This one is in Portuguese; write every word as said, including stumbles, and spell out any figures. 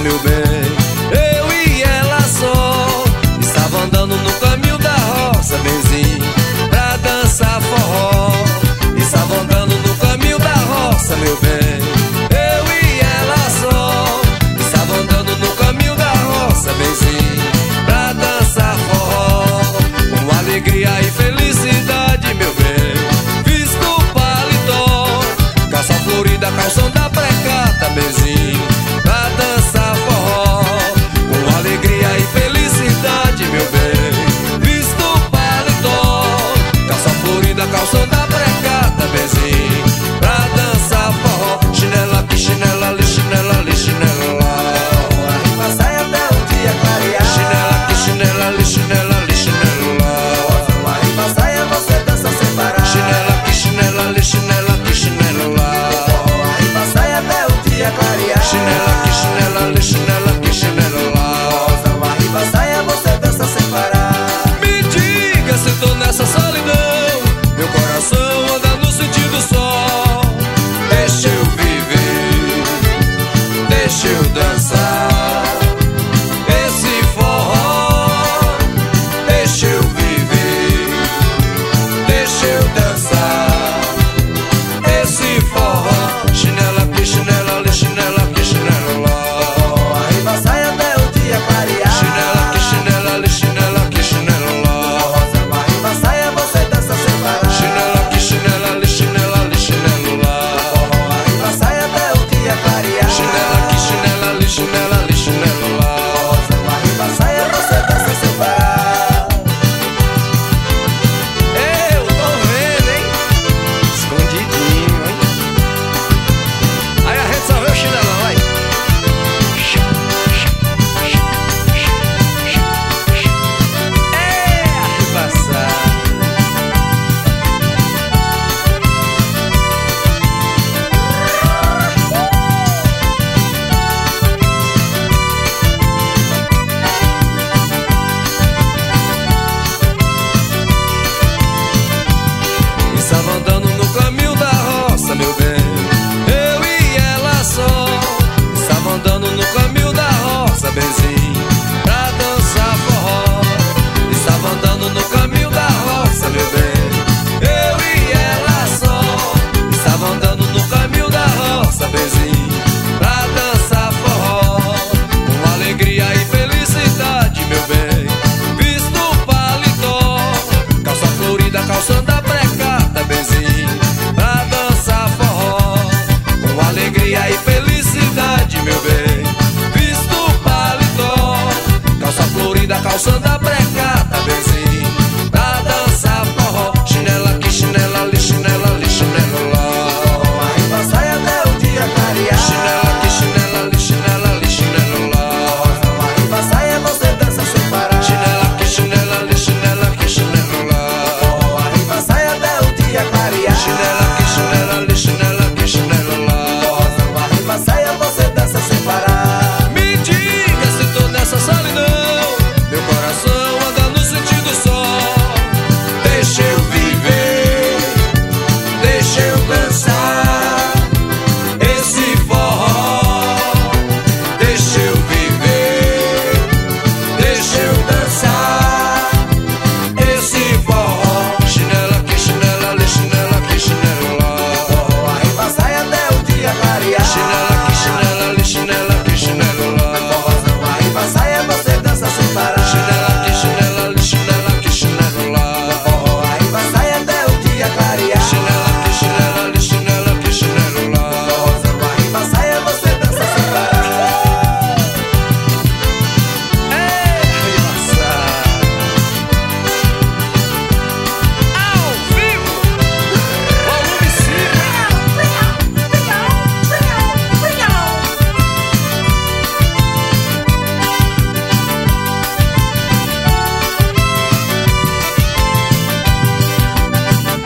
meu bem. Eu e ela só estava andando no caminho da roça, benzinho, pra dançar forró. Estava andando no caminho da roça, meu bem. Eu e ela só estava andando no caminho da roça, benzinho, pra dançar forró. Com alegria e felicidade, meu bem, visto o paletó, calça florida, calção da precata, benzinho, pra dançar forró. Com alegria e felicidade, meu bem, visto o paletó, calça florida, calção da precata.